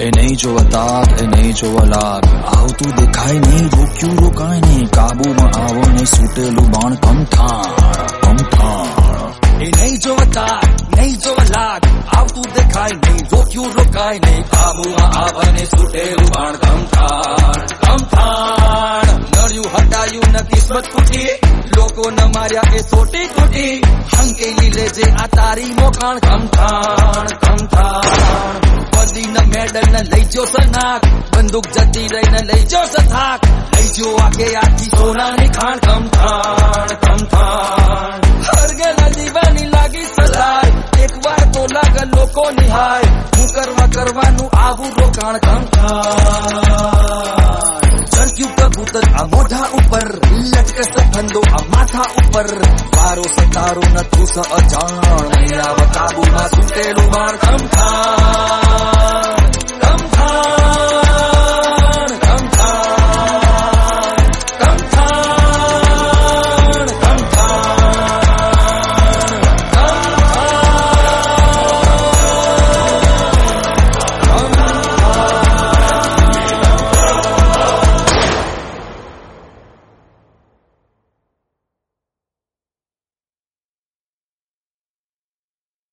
એ નહીં જોવા તાક એ નહીં જોવા લાગ આવતું દેખાય નહીં રોક્યું રોકાય નહીં કાબુમાં આવો ને સૂટેલું બાણ કમઠાણ એ નહીં જોવા તાક નહીં જોવા લાગ આવતું દેખાય નહીં રોક્યું રોકાય નહીં કાબુમાં આવો ને સૂટેલું બાણ કમઠાણ નળ્યું હટાયું ન કિસ્મત ફૂટી લોકો ન માર્યા એ સોટી તૂટી હંકેલી લેજે આ તારી મોખાણ કમઠાણ પદીને મેડલ ને લઈ જો સનાક બંદૂક જતી રહીને લઈ જો સથાક લઈ જો આગે આખી સોનાની ખાણ કમઠાણ હરગેલા દીવાની લાગી સલાય એક વાર તો લાગે લોકો નિહાય હું કરવાનું આવું રોકાણ કમઠાણ ચરક્યું કબૂતર આ મોઢા ઉપર લટકે સફંદો આ માથા ઉપર વારો સતારો ન તું સ અજાણ નહીં આવ કાબુમાં સૂટેલું બાણ કમઠાણ